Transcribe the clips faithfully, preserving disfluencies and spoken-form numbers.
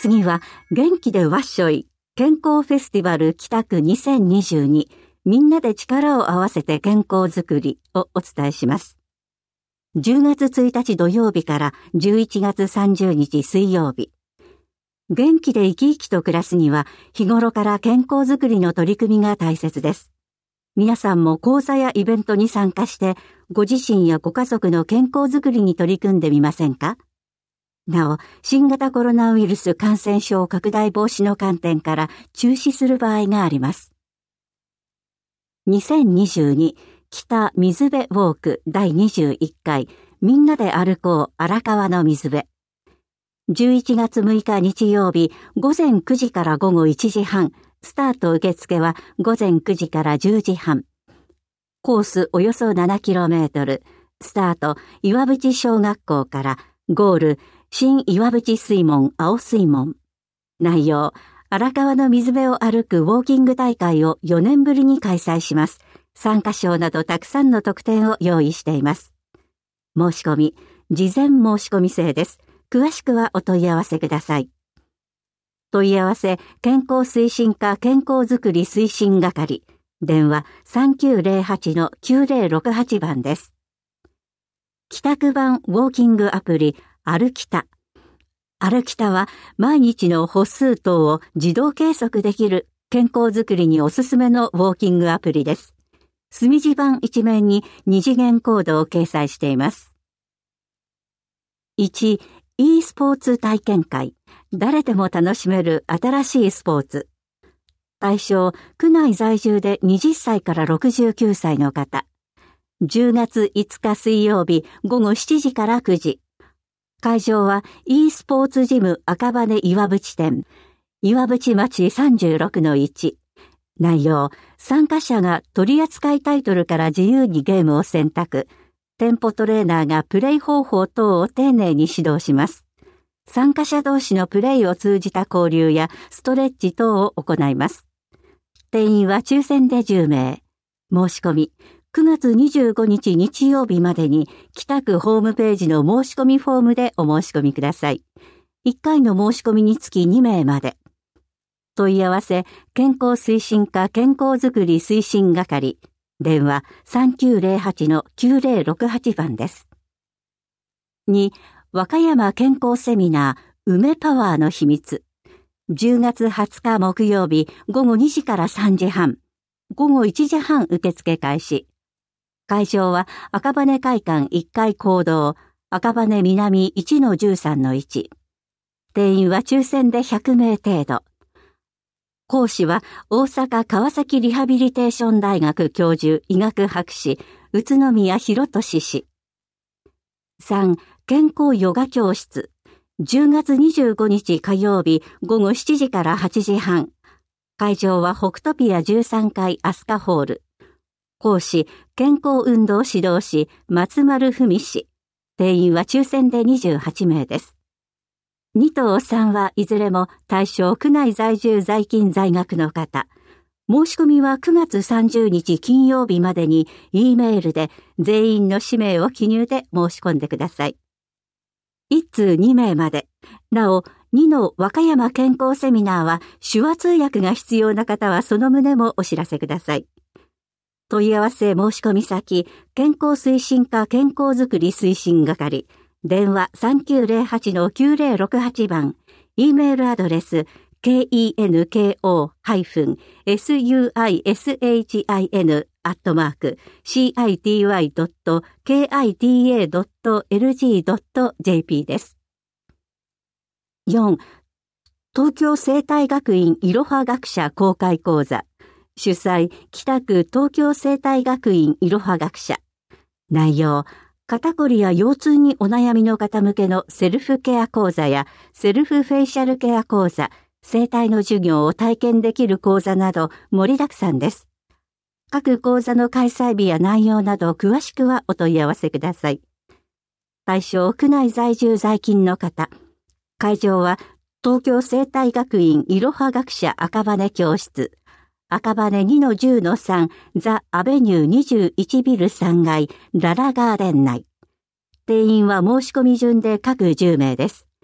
次は元気でわっしょい健康フェスティバル北区にせんにじゅうにみんなで力を合わせて健康づくりをお伝えします。じゅうがつついたち土曜日からじゅういちがつさんじゅうにち水曜日。元気で生き生きと暮らすには日頃から健康づくりの取り組みが大切です。皆さんも講座やイベントに参加してご自身やご家族の健康づくりに取り組んでみませんか？なお、新型コロナウイルス感染症拡大防止の観点から中止する場合があります。にせんにじゅうに北水辺ウォークだいにじゅういっかいみんなで歩こう荒川の水辺。じゅういちがつむいか日曜日ごぜんくじからごごいちじはん、スタート受付はごぜんくじからじゅうじはん。コースおよそななキロメートル、スタート岩淵小学校からゴール新岩淵水門青水門。内容、荒川の水辺を歩くウォーキング大会をよねんぶりに開催します。参加賞などたくさんの特典を用意しています。申し込み、事前申し込み制です。詳しくはお問い合わせください。問い合わせ、健康推進課健康づくり推進係。電話 さんきゅうゼロはちのきゅうゼロろくはち 番です。帰宅版ウォーキングアプリ、歩きた。歩きたは毎日の歩数等を自動計測できる健康づくりにおすすめのウォーキングアプリです。墨字版一面に二次元コードを掲載しています。いち、e スポーツ体験会。誰でも楽しめる新しいスポーツ。対象、区内在住ではたちからろくじゅうきゅうさいの方。じゅうがついつか水曜日ごごしちじからくじ。会場は e スポーツジム赤羽岩淵店。岩淵町 さんじゅうろくのいち。内容、参加者が取扱タイトルから自由にゲームを選択。店舗トレーナーがプレイ方法等を丁寧に指導します。参加者同士のプレイを通じた交流やストレッチ等を行います。定員は抽選でじゅうめい。申し込み、くがつにじゅうごにち日曜日までに北区ホームページの申し込みフォームでお申し込みください。いっかいの申し込みにつきにめいまで。問い合わせ、健康推進課健康づくり推進係。電話 さんきゅうゼロはちのきゅうゼロろくはち 番です。に、和歌山健康セミナー梅パワーの秘密。じゅうがつはつか木曜日ごごにじからさんじはん。ごごいちじはん受付開始。会場は赤羽会館いっかい講堂赤羽南 いちのじゅうさんのいち。定員は抽選でひゃくめい程度。講師は大阪川崎リハビリテーション大学教授医学博士宇都宮博俊氏。さん、健康ヨガ教室。じゅうがつにじゅうごにち火曜日ごごしちじからはちじはん。会場は北トピアじゅうさんかいアスカホール。講師、健康運動指導士松丸文氏。定員は抽選でにじゅうはちめいです。にとさんはいずれも対象区内在住在勤在学の方。申し込みはくがつさんじゅうにち金曜日までに E メールで全員の氏名を記入で申し込んでください。いちつうにめいまで。なお、にの和歌山健康セミナーは手話通訳が必要な方はその旨もお知らせください。問い合わせ申し込み先、健康推進課健康づくり推進係。電話 さんきゅうゼロはちのきゅうゼロろくはち 番。E メールアドレス、ケンコー スイシン アットマーク シーアイティーワイ ドット ケーアイティーエー ドット エルジー ドット ジェーピー です。よん、東京生態学院いろは学者公開講座。主催、北区東京生態学院いろは学者。内容、肩こりや腰痛にお悩みの方向けのセルフケア講座やセルフフェイシャルケア講座、生態の授業を体験できる講座など盛りだくさんです。各講座の開催日や内容など詳しくはお問い合わせください。対象、区内在住在勤の方。会場は東京生態学院いろは学者赤羽教室。赤羽 にのじゅうのさん ザ・アベニューにじゅういちビルさんがいララガーデン内。定員は申し込み順で各じゅうめいです。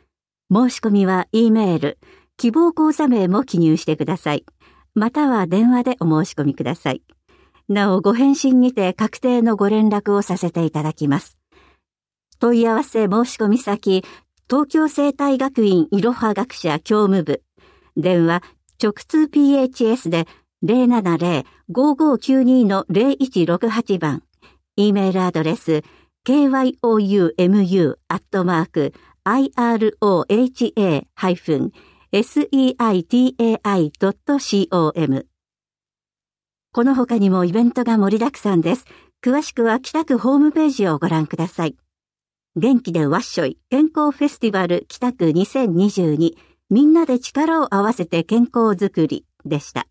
申し込みは E メール、希望講座名も記入してください。または電話でお申し込みください。なお、ご返信にて確定のご連絡をさせていただきます。問い合わせ申し込み先、東京生態学院いろは学者教務部。電話、直通 ピーエイチエス で ゼロななゼロ ごーごーきゅうに のゼロいちろくはち 番。E メールアドレス、ケーワイオーユーエムユー アットマーク、アイアールオーエイチエー ハイフン、セイタイ ドット コム。この他にもイベントが盛りだくさんです。詳しくは北区ホームページをご覧ください。元気でわっしょい健康フェスティバル北区にせんにじゅうにみんなで力を合わせて健康づくりでした。